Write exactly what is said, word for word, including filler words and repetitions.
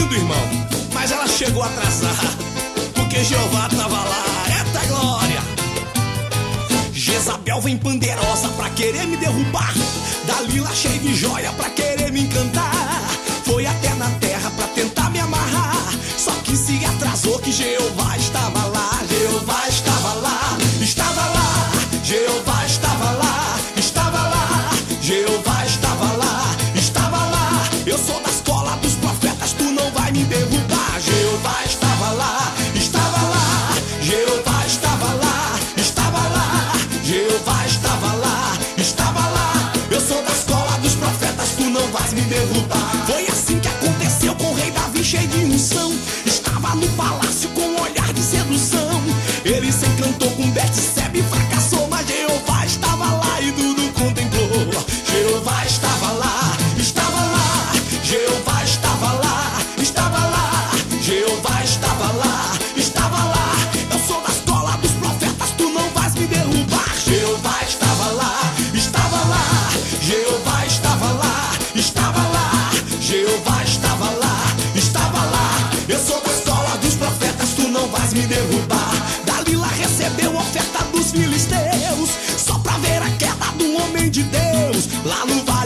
tudo, irmão, mas ela chegou atrasada, porque Jeová tava lá. Eita glória! Jezabel vem panderosa pra querer me derrubar, Dalila cheia de joia pra querer me encantar, foi até na terra pra tentar me amarrar, só que se atrasou que Jeová estava lá. Jeová estava lá, estava lá, Jeová estava lá, estava lá, Jeová estava lá, estava lá. Eu sou da escola dos profetas, tu não vai me derrubar. Jeová estava lá, estava lá, Jeová estava lá, estava lá, Jeová estava lá, estava lá. Eu sou da escola dos profetas, tu não vais me derrubar. Foi assim que aconteceu com o rei Davi cheio de unção, estava no palácio com um olhar de sedução. Ele se encantou com Betsebe e fracassou, mas Jeová estava lá e tudo contemplou. Jeová estava lá, estava lá, Jeová estava lá, estava lá, Jeová estava lá, estava lá. Eu sou da escola dos profetas, tu não vais me derrubar. Jeová estava lá, estava lá, Jeová estava lá, estava lá, Jeová estava lá, estava lá. Eu sou da escola dos profetas, tu não vais me derrubar. Dalila recebeu oferta dos filisteus, só pra ver a queda do homem de Deus. Lá no vale